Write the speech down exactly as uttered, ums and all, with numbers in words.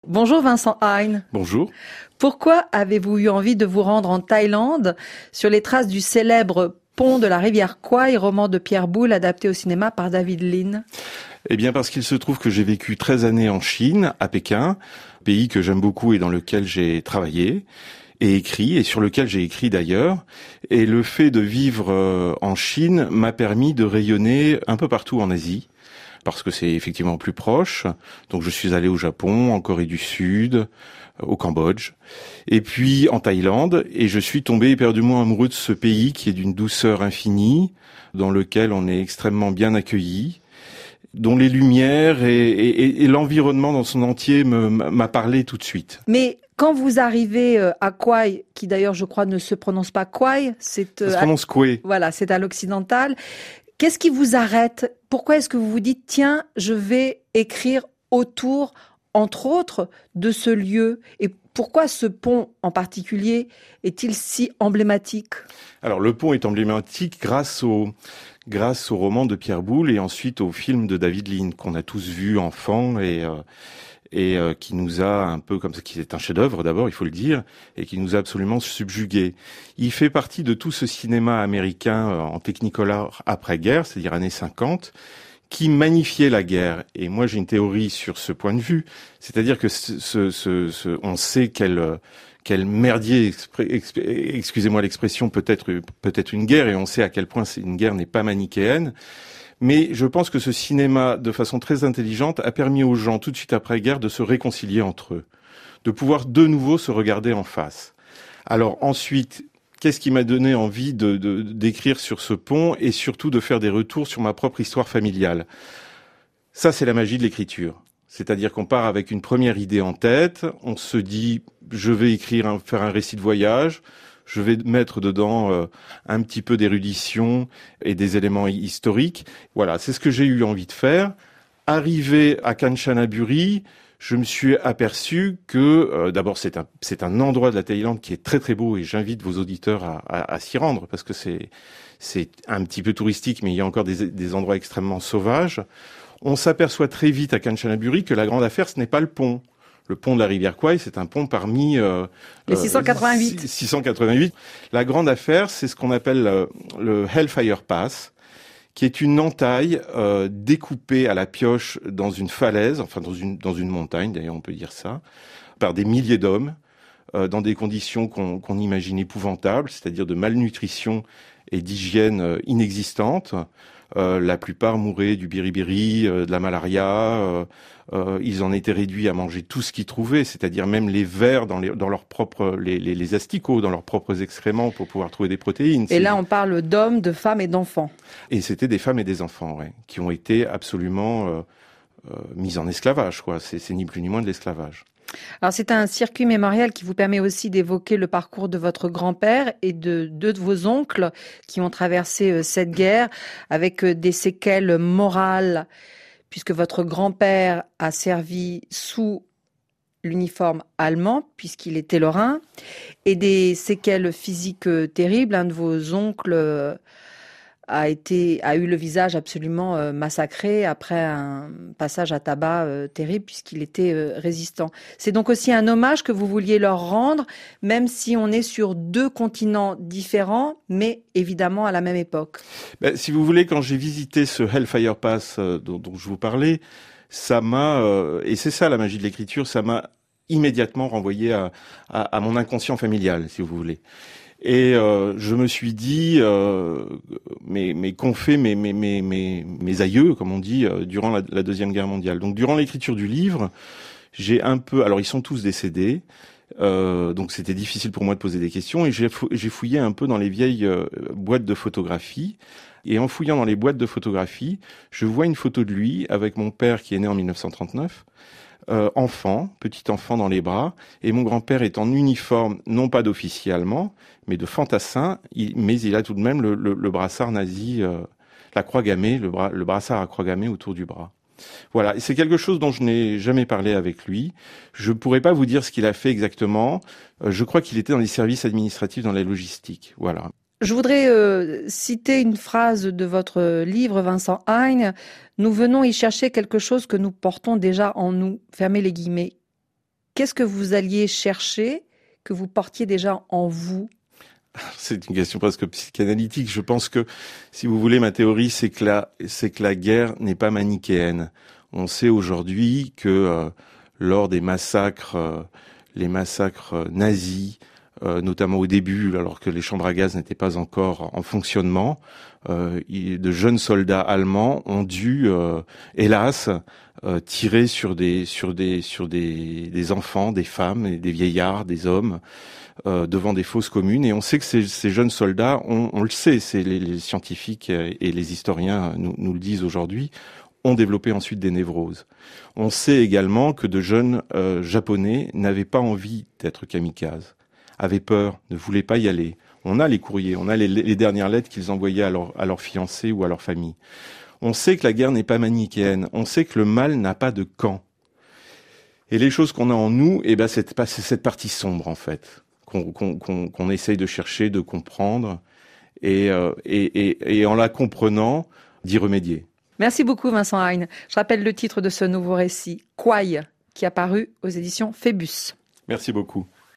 Bonjour Vincent Hein. Bonjour. Pourquoi avez-vous eu envie de vous rendre en Thaïlande sur les traces du célèbre pont de la rivière Kwai, roman de Pierre Boulle adapté au cinéma par David Lean? Eh bien parce qu'il se trouve que j'ai vécu treize années en Chine, à Pékin, pays que j'aime beaucoup et dans lequel j'ai travaillé et écrit, et sur lequel j'ai écrit d'ailleurs. Et le fait de vivre en Chine m'a permis de rayonner un peu partout en Asie, parce que c'est effectivement plus proche. Donc je suis allé au Japon, en Corée du Sud, au Cambodge, et puis en Thaïlande, et je suis tombé éperdument amoureux de ce pays qui est d'une douceur infinie, dans lequel on est extrêmement bien accueilli, dont les lumières et, et, et l'environnement dans son entier me, m'a parlé tout de suite. Mais quand vous arrivez à Kwai, qui d'ailleurs je crois ne se prononce pas Kwai, c'est Ça se prononce Kwai. Voilà, c'est à l'occidental. Qu'est-ce qui vous arrête? Pourquoi est-ce que vous vous dites, tiens, je vais écrire autour, entre autres, de ce lieu? Et pourquoi ce pont en particulier est-il si emblématique? Alors, le pont est emblématique grâce au, grâce au roman de Pierre Boulle et ensuite au film de David Lean, qu'on a tous vu enfant et... Euh, et euh, qui nous a un peu comme ça, qui est un chef-d'œuvre d'abord, il faut le dire, et qui nous a absolument subjugués. Il fait partie de tout ce cinéma américain euh, en technicolor après-guerre, c'est-à-dire années cinquante, qui magnifiait la guerre. Et moi, j'ai une théorie sur ce point de vue, c'est-à-dire que ce, ce, ce, ce, on sait quel quel merdier, excusez-moi l'expression, peut-être peut-être une guerre, et on sait à quel point une guerre n'est pas manichéenne. Mais je pense que ce cinéma, de façon très intelligente, a permis aux gens, tout de suite après-guerre, de se réconcilier entre eux, de pouvoir de nouveau se regarder en face. Alors ensuite, qu'est-ce qui m'a donné envie de, de, d'écrire sur ce pont et surtout de faire des retours sur ma propre histoire familiale? Ça, c'est la magie de l'écriture. C'est-à-dire qu'on part avec une première idée en tête, on se dit, je vais écrire, un, faire un récit de voyage, je vais mettre dedans euh, un petit peu d'érudition et des éléments historiques. Voilà, c'est ce que j'ai eu envie de faire. Arrivé à Kanchanaburi, je me suis aperçu que, euh, d'abord, c'est un, c'est un endroit de la Thaïlande qui est très très beau et j'invite vos auditeurs à, à, à s'y rendre parce que c'est, c'est un petit peu touristique, mais il y a encore des, des endroits extrêmement sauvages. On s'aperçoit très vite à Kanchanaburi que la grande affaire, ce n'est pas le pont. Le pont de la rivière Kwai, c'est un pont parmi euh, les six cent quatre-vingt-huit. six cent quatre-vingt-huit. La grande affaire, c'est ce qu'on appelle euh, le Hellfire Pass, qui est une entaille euh, découpée à la pioche dans une falaise, enfin dans une dans une montagne, d'ailleurs on peut dire ça, par des milliers d'hommes, euh, dans des conditions qu'on, qu'on imagine épouvantables, c'est-à-dire de malnutrition et d'hygiène euh, inexistante. Euh, la plupart mouraient du biribiri, euh, de la malaria. Euh, euh, ils en étaient réduits à manger tout ce qu'ils trouvaient, c'est-à-dire même les vers dans, les, dans leurs propres, les, les, les asticots, dans leurs propres excréments pour pouvoir trouver des protéines. Et là, on parle d'hommes, de femmes et d'enfants. Et c'était des femmes et des enfants, ouais, qui ont été absolument euh, euh, mis en esclavage, quoi. C'est, c'est ni plus ni moins de l'esclavage. Alors c'est un circuit mémorial qui vous permet aussi d'évoquer le parcours de votre grand-père et de deux de vos oncles qui ont traversé cette guerre avec des séquelles morales, puisque votre grand-père a servi sous l'uniforme allemand, puisqu'il était lorrain, et des séquelles physiques terribles. Un de vos oncles a été a eu le visage absolument euh, massacré après un passage à tabac euh, terrible puisqu'il était euh, résistant. C'est donc aussi un hommage que vous vouliez leur rendre, même si on est sur deux continents différents, mais évidemment à la même époque. Ben, si vous voulez, quand j'ai visité ce Hellfire Pass euh, dont, dont je vous parlais, ça m'a, euh, et c'est ça la magie de l'écriture, ça m'a immédiatement renvoyé à, à, à mon inconscient familial, si vous voulez. Et euh, je me suis dit, euh, mais, mais qu'ont fait mes, mes, mes, mes, mes aïeux, comme on dit, euh, durant la, la Deuxième Guerre mondiale. Donc durant l'écriture du livre, j'ai un peu... Alors ils sont tous décédés, euh, donc c'était difficile pour moi de poser des questions, et j'ai, fou, j'ai fouillé un peu dans les vieilles euh, boîtes de photographie. Et en fouillant dans les boîtes de photographie, je vois une photo de lui avec mon père qui est né en dix-neuf cent trente-neuf, Euh, enfant, petit enfant dans les bras, et mon grand-père est en uniforme, non pas d'officier allemand, mais de fantassin, il, mais il a tout de même le, le, le brassard nazi, euh, la croix gammée, le, bras, le brassard à croix gammée autour du bras. Voilà, c'est quelque chose dont je n'ai jamais parlé avec lui. Je pourrais pas vous dire ce qu'il a fait exactement. Euh, je crois qu'il était dans les services administratifs, dans la logistique. Voilà. Je voudrais euh, citer une phrase de votre livre, Vincent Hein. Nous venons y chercher quelque chose que nous portons déjà en nous. Fermez les guillemets. qu'est-ce que vous alliez chercher, que vous portiez déjà en vous? C'est une question presque psychanalytique. Je pense que, si vous voulez, ma théorie, c'est que la, c'est que la guerre n'est pas manichéenne. On sait aujourd'hui que euh, lors des massacres, euh, les massacres euh, nazis, euh, notamment au début, alors que les chambres à gaz n'étaient pas encore en fonctionnement, euh, de jeunes soldats allemands ont dû, euh, hélas, euh, tirer sur des, sur des, sur des, des enfants, des femmes, des vieillards, des hommes. Euh, devant des fosses communes, et on sait que ces, ces jeunes soldats, on, on le sait, c'est les, les scientifiques et les historiens nous, nous le disent aujourd'hui, ont développé ensuite des névroses. On sait également que de jeunes euh, japonais n'avaient pas envie d'être kamikazes, avaient peur, ne voulaient pas y aller. On a les courriers, on a les, les dernières lettres qu'ils envoyaient à leur, à leur fiancé ou à leur famille. On sait que la guerre n'est pas manichéenne, on sait que le mal n'a pas de camp. Et les choses qu'on a en nous, eh ben, c'est, c'est cette partie sombre, en fait. Qu'on, qu'on, qu'on, qu'on essaye de chercher, de comprendre, et, euh, et, et, et en la comprenant, d'y remédier. Merci beaucoup Vincent Hein. Je rappelle le titre de ce nouveau récit, Kouaï, qui a paru aux éditions Phébus. Merci beaucoup.